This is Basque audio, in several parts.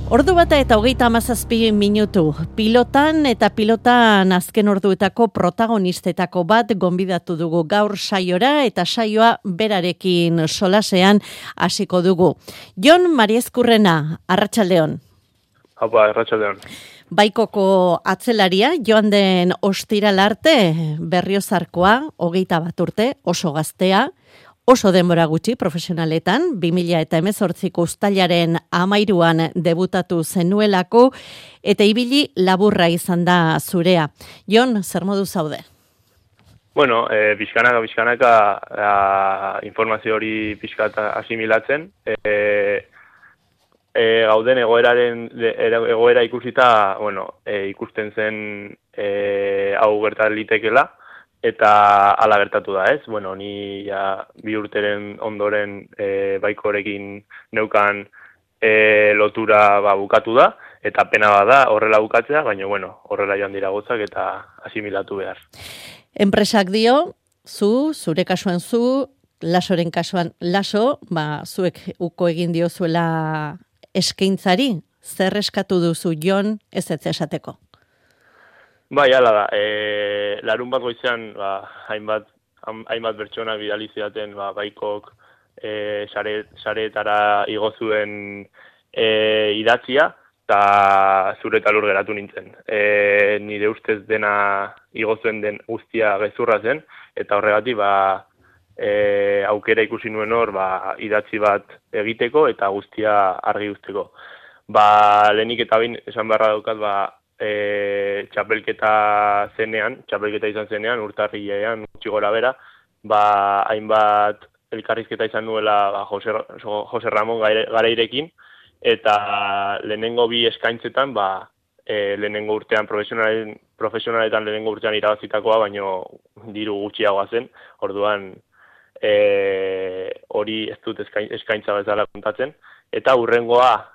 Ordu bata eta 37 minutu. Pilotan azken orduetako protagonistetako bat gonbidatu dugu gaur saiora eta saioa berarekin solasean hasiko dugu. Jon Mariezkurrena, arratsaldeon. Haupa, arratsaldeon. Baikoko atzelaria, joan den ostiral arte, Berriozarkoa, 21 urte, oso gaztea, oso denbora gutxi profesionaletan, 2018ko uztailaren 13an debutatu zenuelako, eta ibili laburra izan da zurea. Jon, zer modu zaude? Bueno, bizkanaka informazio hori pixkat asimilatzen. Gauden egoera ikusita, ikusten zen hau gertat litekela, eta hala gertatu da, ez? Ni ja 2 urteren ondoren baikorekin neukan lotura bukatu da, eta pena bada horrela bukatzea, baina horrela joan dira gotzak eta asimilatu behar. Enpresak dio, zure kasuan Lasoren kasuan Laso, zuek uko egin diozuela eskaintzari, zer eskatu duzu Jon ez esateko? Bai, hala da. Larun bat goizean, hainbat bertsonak bidali zidaten, baikok sareetara igo zuen idatzia, eta zure eta lur geratu nintzen. Nire ustez dena igo zuen den guztia gezurra zen, eta horregatik aukera ikusi nuen hor idatzi bat egiteko eta guztia argi usteko. Lehenik eta bain esan beharra daukat, txapelketa izan zenean, urtarrilean, gutxi gora bera, hainbat elkarrizketa izan nuela Jose Ramon Garairekin, eta lehenengo 2 eskaintzetan, lehenengo urtean profesionaletan lehenengo urtean irabazitakoa, baino diru gutxiagoa zen, orduan hori ez dut eskaintza bezala kontatzen, eta hurrengoa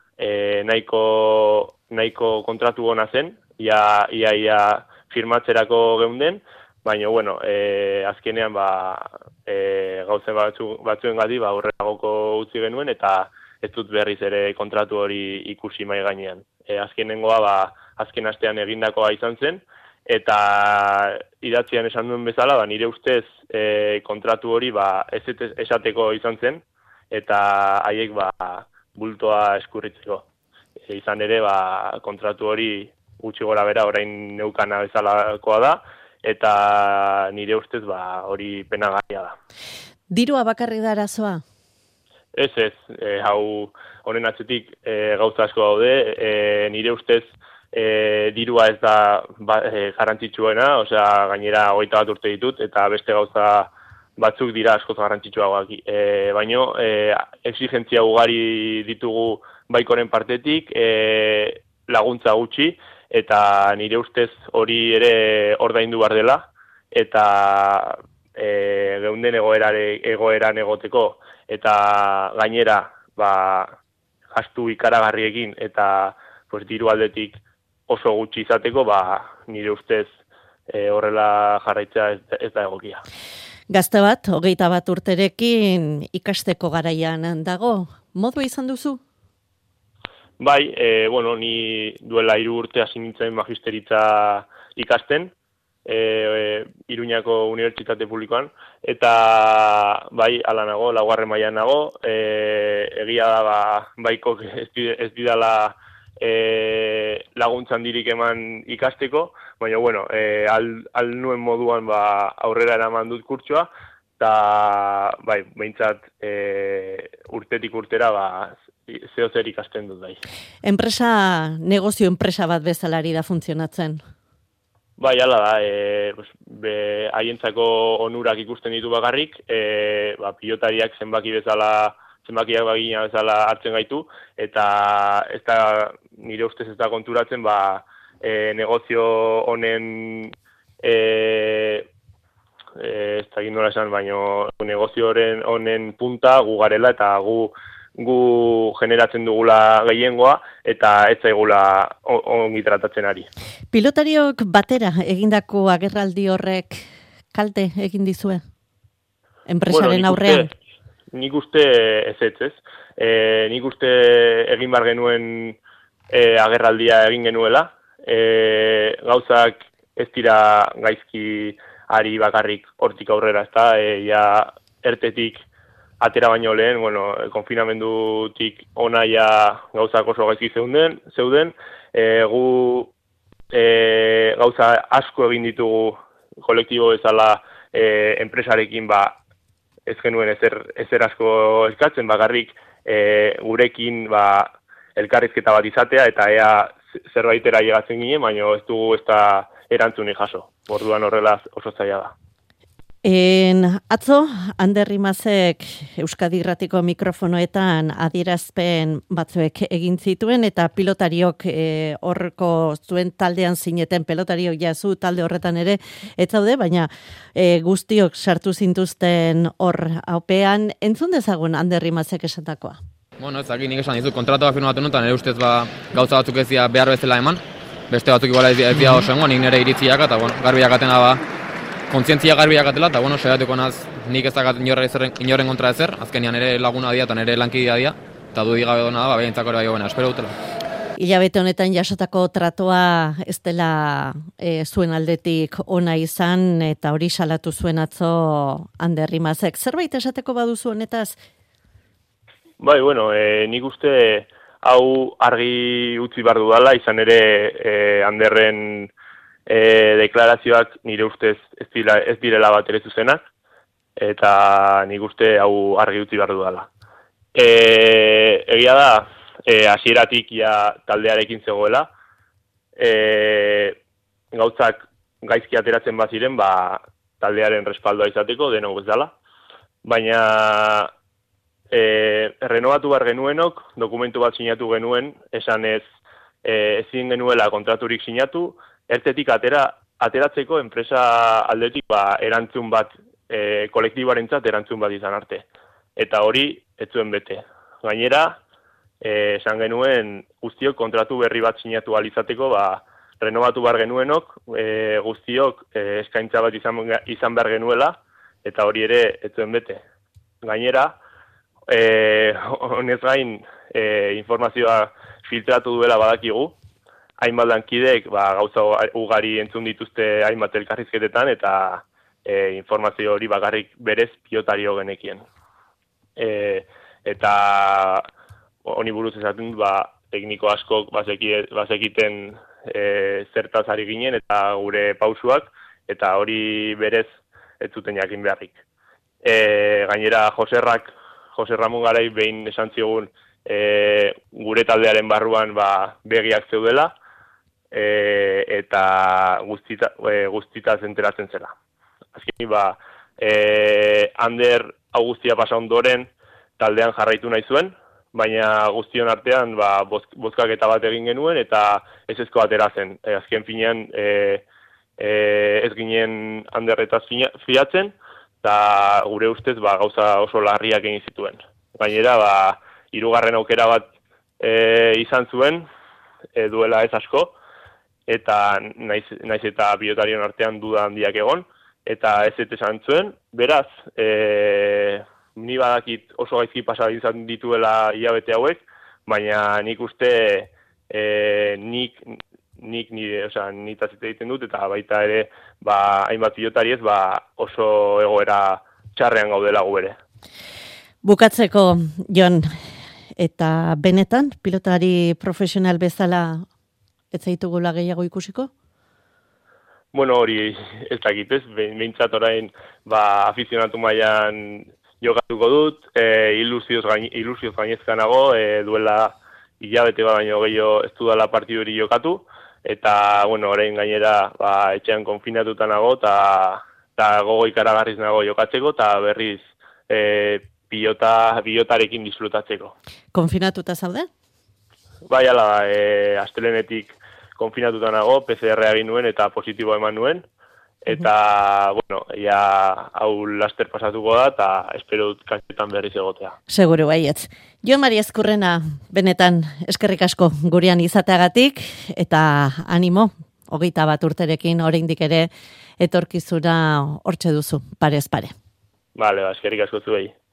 nahiko kontratu ona zen, ia firmatzerako geunden, baina, azkenean gauzen batzuengatik horregoko utzi genuen, eta ez dut berriz ere kontratu hori ikusi mai gainean. Azkenengoa, azken astean egindakoa izan zen, eta idatzian esan duen bezala, nire ustez kontratu hori esateko izan zen, eta haiek bultoa eskurritzeko. Izan ere, kontratu hori gutxi gora bera orain neukana bezalakoa da, eta nire ustez hori penagarria da. Dirua bakarrik da arazoa? Ez, hau honen atzetik gauza asko daude, nire ustez dirua ez da garrantzitsuena, gainera 21 urte ditut, eta beste gauza batzuk dira askoz garrantzitsuagoak. Baina exigentzia ugari ditugu baikoren partetik, laguntza gutxi, eta nire ustez hori ere ordaindu behar dela, eta geunden egoeran egoteko, eta gainera gastu ikaragarriekin, eta diru aldetik oso gutxi izateko, nire ustez horrela jarraitzea ez da egokia. Gazte bat, 21 urterekin ikasteko garaian dago. Modu izan duzu? Bai, ni duela 3 urte hasi nintzen magisteritza ikasten, Iruñako Unibertsitate Publikoan, eta hala nago, 4. mailan nago, egia da baikok ez didala laguntzan dirik eman ikasteko, baina al nuen moduan aurrera eraman dut kurtsoa, eta behintzat urtetik urtera zeo zer ikasten dut bai. Negozio enpresa bat bezalari da funtzionatzen? Bai, hala da, haientzako onurak ikusten ditu bakarrik, pilotariak zenbakiak bagina bezala hartzen gaitu, eta ez da, nire ustez ez da konturatzen, negozio honen, ez da nola esan, baina negozio honen punta gu garela, eta gu generatzen dugula gehiengoa, eta ez zaigula ongi tratatzen ari. Pilotariok batera egindako agerraldi horrek kalte egin dizue? Enpresaren aurrean? Nik uste ez. Nik uste egin bar genuen agerraldia egin genuela. Gauzak ez dira gaizki ari bakarrik hortik aurrera, ezta, ja ertetik atera baino lehen, konfinamendutik ona ja gauzak oso gaizki zeuden, gu gauza asko egin ditugu kolektibo bezala enpresarekin ez genuen ezer asko eskatzen, bakarrik gurekin elkarrizketa bat izatea eta ea zerbaitera llegatzen ginen, baina ez dugu ez da erantzunik jaso. Orduan horrela oso zaila da. Atzo, Ander Rimazek Euskadi Irratiko mikrofonoetan adierazpen batzuek egin zituen eta pilotariok horreko zuen taldean zineten pelotariok jazu talde horretan ere ez zaude, baina guztiok sartu zintuzten hor aupean. Entzun dezagun Ander Rimazek esandakoa. Ez dakit nik esan dizut, kontratua firmatu nutan, nire ustez gauza batzuk ez dira behar bezala eman, beste batzuk iguala ez dira oso engoan, nik nire iritziak eta garbiak atena kontzientzia garbiak atela, eta saiatuko naz nik ez dakat inoren kontra ezer, azkenian ere laguna dia eta nire lankidea dia, eta dudik gabe dona da, behintzako ere bai hobena, espero dutela. Hilabete honetan jasotako tratoa ez dela zuen aldetik ona izan, eta hori salatu zuen atzo Ander Rimazek. Zerbait esateko baduzu honetaz? Bai, nik uste hau argi utzi behar dudala, izan ere Anderren deklarazioak nire ustez ez direla bat ere zuzenak, eta nik uste hau argi utzi behar dudala. Egia da, hasieratik ja taldearekin zegoela, gauzak gaizki ateratzen baziren, taldearen respaldoa izateko, denok ez dela, baina renovatu behar genuenok, dokumentu bat sinatu genuen, esan ezin genuela kontraturik sinatu, ertetik ateratzeko enpresa aldetik erantzun bat, kolektiboarentzat erantzun bat izan arte. Eta hori ez zuen bete. Gainera, esan genuen guztiok kontratu berri bat sinatu ahal izateko, renovatu behar genuenok, guztiok eskaintza bat izan behar genuela, eta hori ere ez zuen bete. Gainera, honez gain informazioa filtratu duela badakigu, hainbat lankideek gauza ugari entzun dituzte hainbat elkarrizketetan eta informazio hori bakarrik berez pilotario genekien. Eta honi buruz esaten tekniko askok bazekiten zertaz ari ginen eta gure pausuak, eta hori berez ez zuten jakin beharrik. Gainera Jose Ramon Garai behin esan zigun gure taldearen barruan begiak zeudela eta guztitaz enteratzen zela. Azkenik Ander hau guztia pasa ondoren taldean jarraitu nahi zuen, baina guztion artean bozkaketa bat egin genuen eta ezezko atera zen. Azken finean ez ginen Anderretaz fiatzen, eta gure ustez gauza oso larriak egin zituen. Gainera, hirugarren aukera bat izan zuen, duela ez asko, eta naiz eta pilotarion artean duda handiak egon, eta ez esan zuen, beraz, ni badakit oso gaizki pasa izan dituela hilabete hauek, baina nik uste nitaz egiten dut, eta baita ere, hainbat pilotariez, oso egoera txarrean gaudela gu ere. Bukatzeko, Jon, eta benetan, pilotari profesional bezala ez zaitugula gehiago ikusiko? Hori ez dakit ez, behintzat orain afizionatu mailan jokatuko dut, ilusioz gainezkanago, duela hilabete baino gehiago ez dudala partidu hori jokatu, eta, orain gainera, etxean konfinatuta nago, eta gogo ikaragarriz nago jokatzeko, eta berriz pilotarekin disfrutatzeko. Konfinatuta zaude? Bai, ala, astelenetik konfinatuta nago, PCR egin nuen eta positibo eman nuen, eta, ja hau laster pasatuko da, eta espero dut kantzetan berriz egotea. Seguru baietz. Jon Mari Ezkurrena, benetan eskerrik asko gurean izateagatik, eta animo, 21 urterekin oraindik ere etorkizuna hortxe duzu, parez pare. Bale, eskerrik asko zuei.